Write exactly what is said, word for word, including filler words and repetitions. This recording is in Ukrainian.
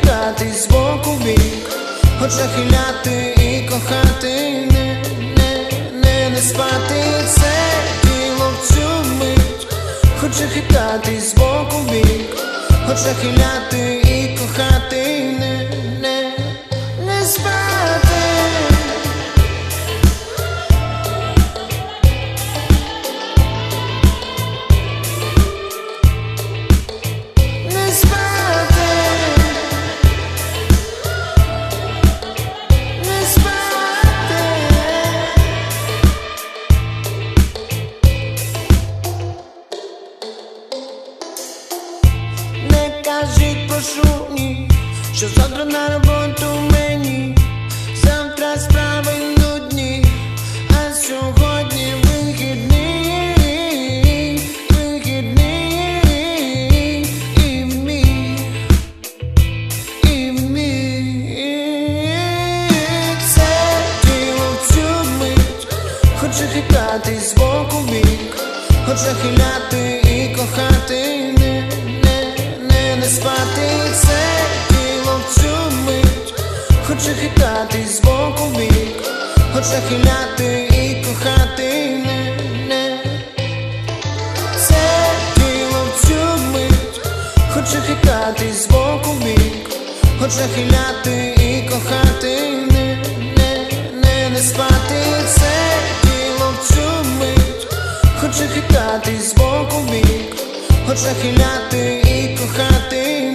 хитати з боку в бік, хоче хиляти і кохати, не, не, не, не спати це тіло в цю мить, хоче хитати з боку в бік, хоче хиляти і кохати, не, не, не спати. Кажіть, прошу, ні, що завтра на роботу мені, завтра справи нудні, а сьогодні вихідний, вихідний, і мій, і мій. Це тіло в цю мить, хоче хитати з боку в бік, хоче хиляти і кохати, не, не спати це тіло в цю мить, хоче хитати з боку в бік, хоче хиляти і кохати, не, не. Це тіло в цю мить, хоче хитати з боку в бік, хоче хиляти і кохати, не, не, не, не спати це тіло в цю мить, хоче хитати з боку в бік, хоче хиляти і кохати.